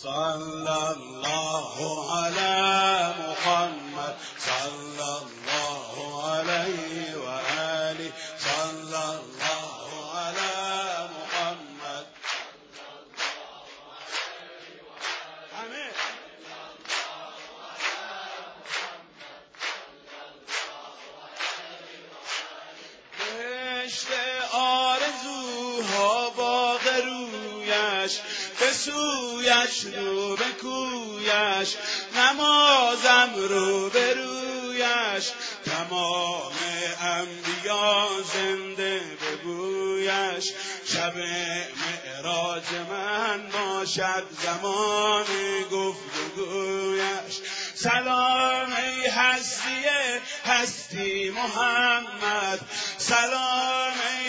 صلی الله علی محمد صلی الله علیه و آله صلی الله علی محمد. همه بهشت آرزوها باغ رویش، به سویش رو به کویش، نمازم رو به رویش، تمام انبیا زنده به بویش. شب معراج من باشد زمان گفتگویش. سلام ای هستی محمد، سلام ای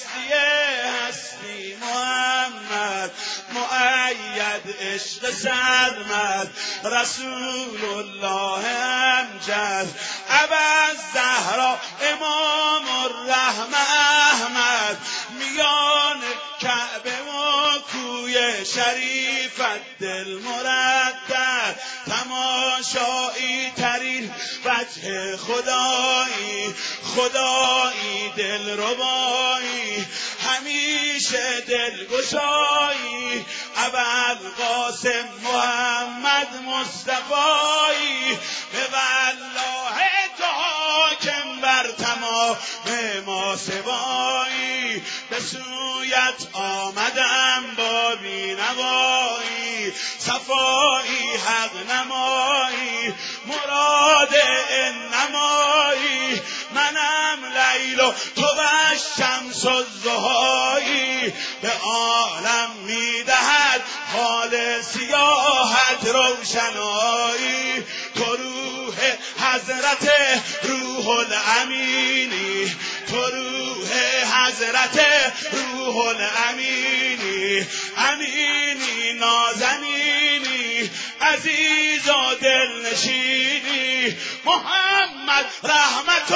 هستی محمد، مؤید عشق سرمد، رسول الله امجد، ابا الزهرا امام الرحمه احمد، میان کعبه و کوی شریفت دل مردد، تماشایی ترین وجه خدایی، خدایی دل ربایی، همیشه دلگشایی، ابوالقاسم محمد مصطفایی، به والله تو حاکم بر تمام ما سوایی، به سویت آمدم با بینوایی، صفایی حق نمایی، مراد انمایی، منم لیل و تو شمس الضحایی، به عالم میدهد حال سیاحت روشنایی، تو روح حضرت روح الامینی، تو روح حضرت روح الامینی، امینی نازنینی، عزیز و دلنشینی، محمد رحمت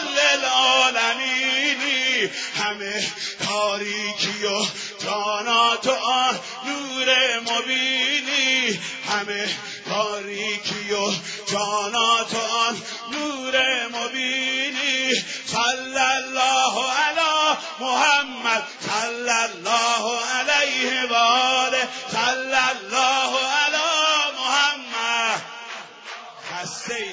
للعالمینی، همه تاریکی و جانات آن نور مبینی، همه تاریکی و جانات آن نور مبینی، صلی الله علی محمد صلی الله علیه و آله صلی الله علی محمد. هستی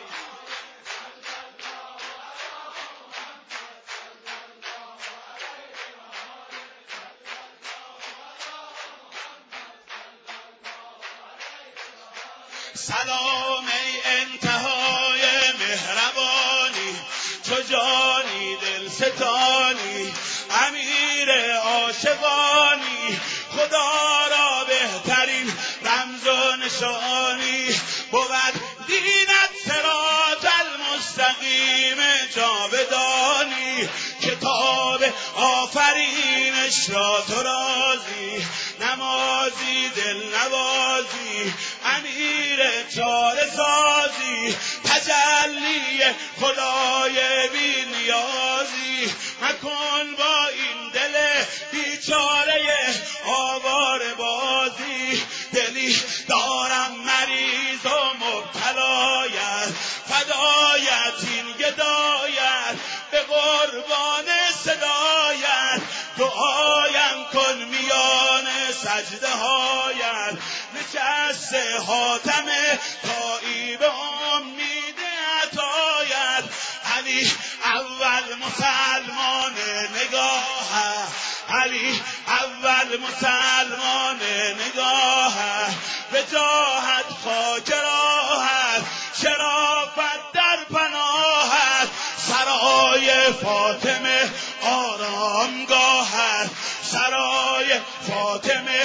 سلام ای انتهای مهربانی، تو جانی دل ستانی، امیر عاشقانی، خدا را بهترین رمز و نشانی، بود دینت صراط المستقیم جاودانی، کتاب آفرینش را تو رازی، نمازی دل نوازی، امیر چاره سازی، تجلی خدای بی نیازی، مکن با این دل بیچاره آواره بازی، دلی دارم مریض و مبتلایت، فدایت این گدایت، به قربان صدایت، دعایم کن میان سجده هایت، نشست حاتم تایی به امید عطایت، علی اول مسلمان نگاه، علی اول مسلمان نگاه، به جاهت خاک راهت، شرافت در پناهت، سرای فاطمه آرامگاهت، سرای فاطمه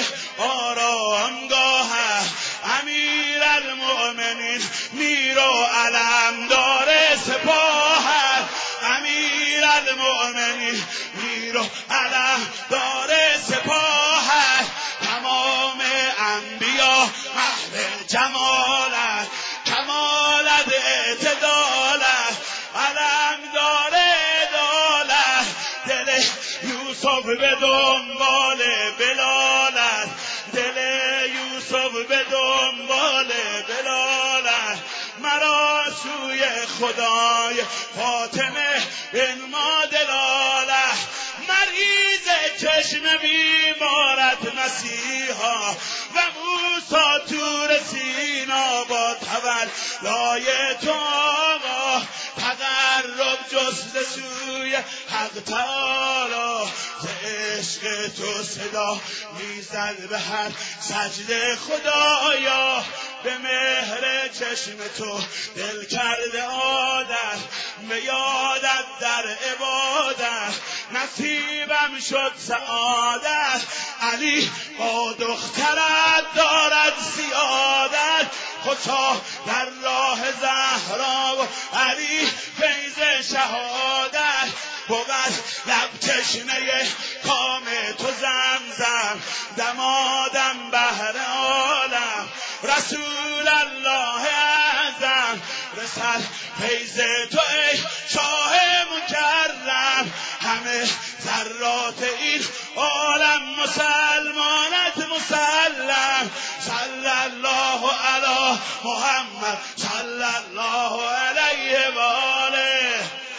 آرامگاهت، امیر المؤمنین میر و علمدار سپاهت، امیر المؤمنین میر و علمدار سپاهت، تمام انبیا محو جمالت، کمالت اعتدالت، علمدار عدالت، دل یوسف به دنبال بلالت، دل یوسف یوسف به دنبال بلالش، مرا سوی خدای فاطمه بنما دلاله. مریض چشم بیمارت مسیحا و موسی تور سینا با تولای تو آقا، تقرب جست سوی حق تعالی. ز عشق تو صدا میزد به هر سجده خدایا، به مهر چشم تو دل کرده عادت، به یادت در عبادت نصیبم شد سعادت. علی با دخترت دارد سیادت، خدا در راه زهرا و علی فیض شهادت. بود لب تشنه کام تو زمزم، دمادم بهر عالم. رسول الله اعظم رسد فیض تو ای شاه مکرم، همه ذرات این عالم مسلمانت مسلم. صلی الله علی محمد صلی الله علیه و آله.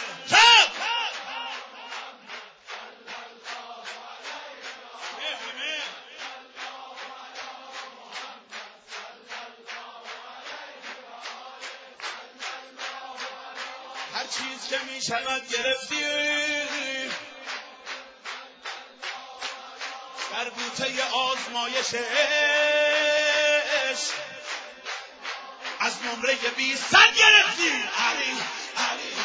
هر چیز که می شود گرفتی در بوته آزمایش عشق، از نمره 20 گرفتی. علی علی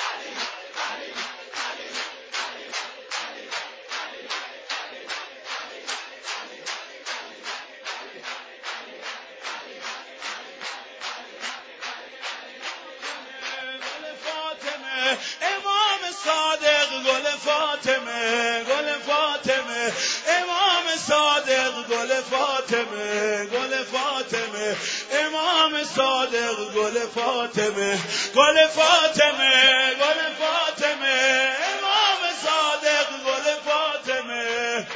امام صادق گل فاطمه، گل فاطمه امام صادق گل فاطمه، گل فاطمه امام صادق گل فاطمه، گل فاطمه گل فاطمه امام صادق گل فاطمه،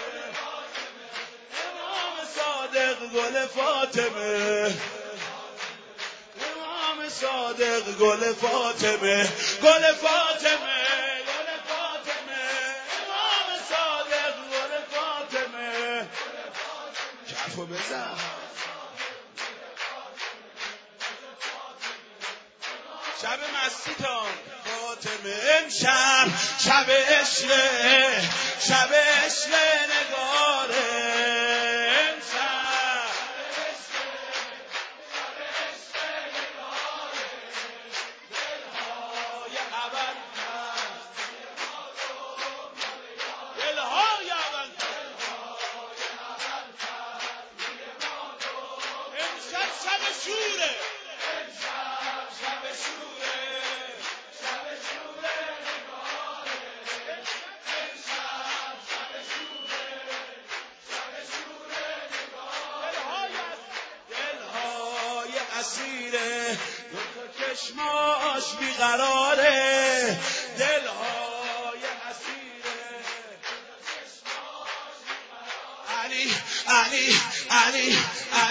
امام صادق گل فاطمه، صادق گل فاطمه، گل فاطمه گل فاطمه امام صادق گل فاطمه. کفو بزن شب مستی تا فاطمه، امشب شب عشق، شب عشق نگاره. اسیره دو تا چشماش بیقراره، دلهای اسیره. علی علی علی